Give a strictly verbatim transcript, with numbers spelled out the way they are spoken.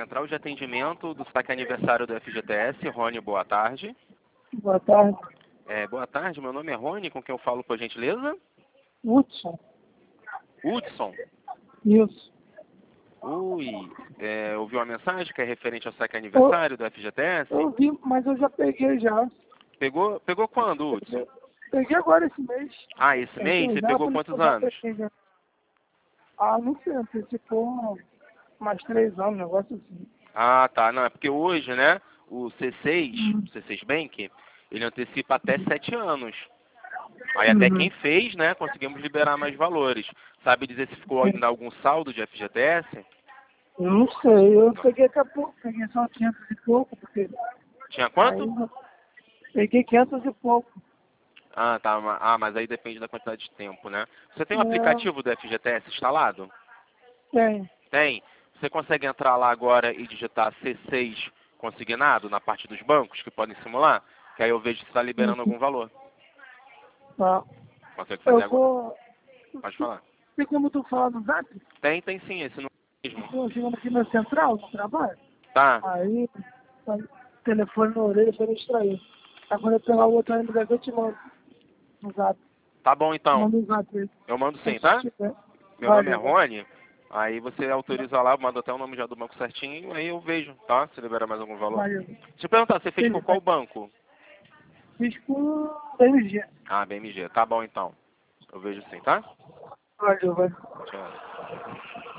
Central de Atendimento do saque aniversário do F G T S. Rony, boa tarde. Boa tarde. É, boa tarde, meu nome é Rony, com quem eu falo, por gentileza? Hudson. Hudson. Isso. Ui, é, ouviu uma mensagem que é referente ao saque aniversário eu, do F G T S? Eu vi, mas eu já peguei já. Pegou, pegou quando, Hudson? Peguei agora esse mês. Ah, esse mês? Você pegou quantos anos? Ah, não sei, antecipou mais três anos, um negócio assim. Ah, tá. Não, é porque hoje, né, o C seis, Uhum. o C seis Bank, ele antecipa até sete anos. Aí até Uhum. quem fez, né, conseguimos liberar mais valores. Sabe dizer se ficou ainda algum saldo de F G T S? Eu não sei, eu peguei daqui a pouco, peguei só quinhentos e pouco, porque... Tinha quanto? Aí, peguei quinhentos e pouco. Ah, tá. Ah, mas aí depende da quantidade de tempo, né? Você tem o um É, aplicativo do F G T S instalado? tem. Tem. Você consegue entrar lá agora e digitar C seis consignado na parte dos bancos que podem simular? Que aí eu vejo se está liberando algum valor. Tá. Consegue fazer Eu agora? vou... Pode falar. Tem como tu falar no zap? Tem, tem sim, esse no mesmo. Estou chegando aqui na central, no trabalho. Tá. Aí, tá, telefone na orelha para me distrair. Aí quando eu pegar o outro aí no gavete, eu te mando no zap. Tá bom então. Manda no zap aí. Eu mando sim, Aí, tá? se tiver. Meu nome é Valeu. Rony. Aí você autoriza lá, manda até o nome já do banco certinho, aí eu vejo, tá? Se libera mais algum valor. Valeu. Deixa eu perguntar, você fez Sim, por qual banco? fiz com B M G. Ah, B M G. Tá bom então. Eu vejo sim, tá? Valeu, vai. Tchau.